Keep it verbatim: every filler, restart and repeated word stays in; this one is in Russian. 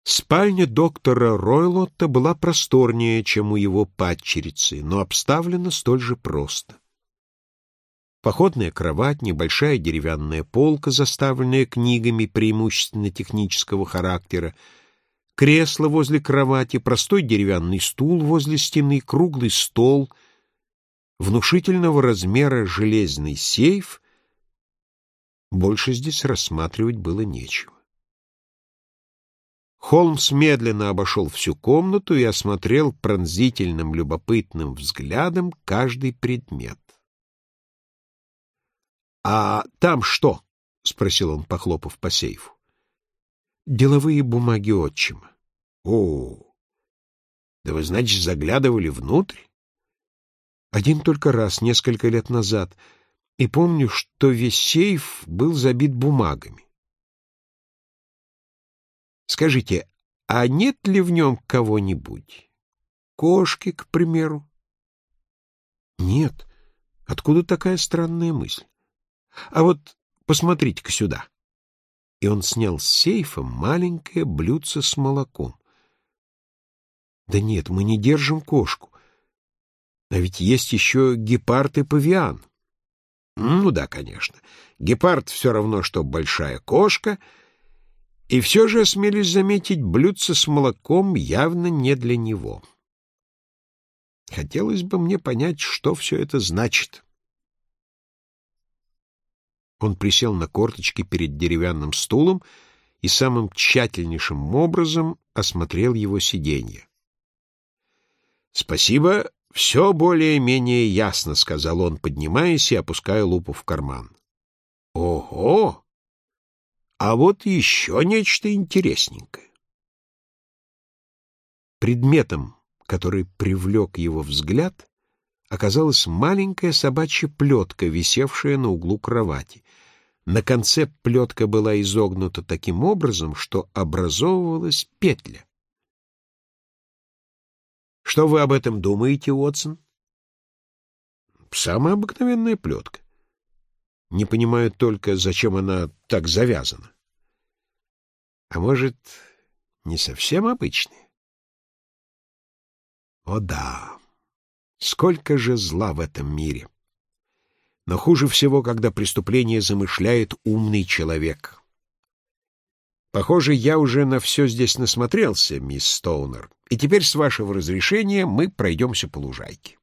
Спальня доктора Ройлотта была просторнее, чем у его падчерицы, но обставлена столь же просто. Походная кровать, небольшая деревянная полка, заставленная книгами преимущественно технического характера, кресло возле кровати, простой деревянный стул возле стены, круглый стол, внушительного размера железный сейф. Больше здесь рассматривать было нечего. Холмс медленно обошел всю комнату и осмотрел пронзительным, любопытным взглядом каждый предмет. «А там что?» — спросил он, похлопав по сейфу. «Деловые бумаги отчима». «О, да вы, значит, заглядывали внутрь?» «Один только раз, несколько лет назад, и помню, что весь сейф был забит бумагами». «Скажите, а нет ли в нем кого-нибудь? Кошки, к примеру?» «Нет. Откуда такая странная мысль? А вот посмотрите-ка сюда». И он снял с сейфа маленькое блюдце с молоком. «Да нет, мы не держим кошку. А ведь есть еще гепард и павиан». «Ну да, конечно. Гепард все равно, что большая кошка. И все же, осмелюсь заметить, блюдце с молоком явно не для него. Хотелось бы мне понять, что все это значит». Он присел на корточки перед деревянным стулом и самым тщательнейшим образом осмотрел его сиденье. «Спасибо, все более-менее ясно», — сказал он, поднимаясь и опуская лупу в карман. «Ого! А вот еще нечто интересненькое». Предметом, который привлек его взгляд, оказалась маленькая собачья плетка, висевшая на углу кровати. На конце плетка была изогнута таким образом, что образовывалась петля. «Что вы об этом думаете, Уотсон?» «Самая обыкновенная плетка. Не понимаю только, зачем она так завязана. А может, не совсем обычная?» «О да! Сколько же зла в этом мире! Но хуже всего, когда преступление замышляет умный человек. Похоже, я уже на все здесь насмотрелся, мисс Стоунер, и теперь, с вашего разрешения, мы пройдемся по лужайке».